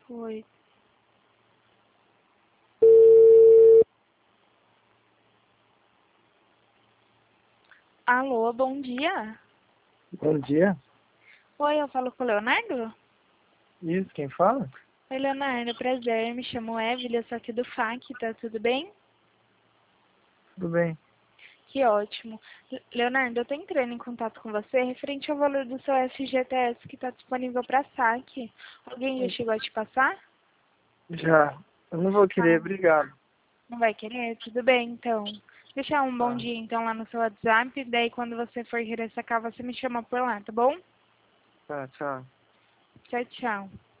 Foi. Alô, bom dia. Bom dia. Oi, eu falo com o Leonardo? Isso, quem fala? Oi, Leonardo, prazer. Me chamo Evelyn, eu sou aqui do FAC, tá tudo bem? Tudo bem. Que ótimo. Leonardo, eu tô entrando em contato com você referente ao valor do seu FGTS que está disponível para saque. Alguém já chegou a te passar? Já. Eu não vou querer, Ah, obrigado. não vai querer? Tudo bem, então. Deixar um bom Tá, dia, então, lá no seu WhatsApp. Daí, quando você for querer sacar, você me chama por lá, tá bom? tá, tchau. Tchau, tchau.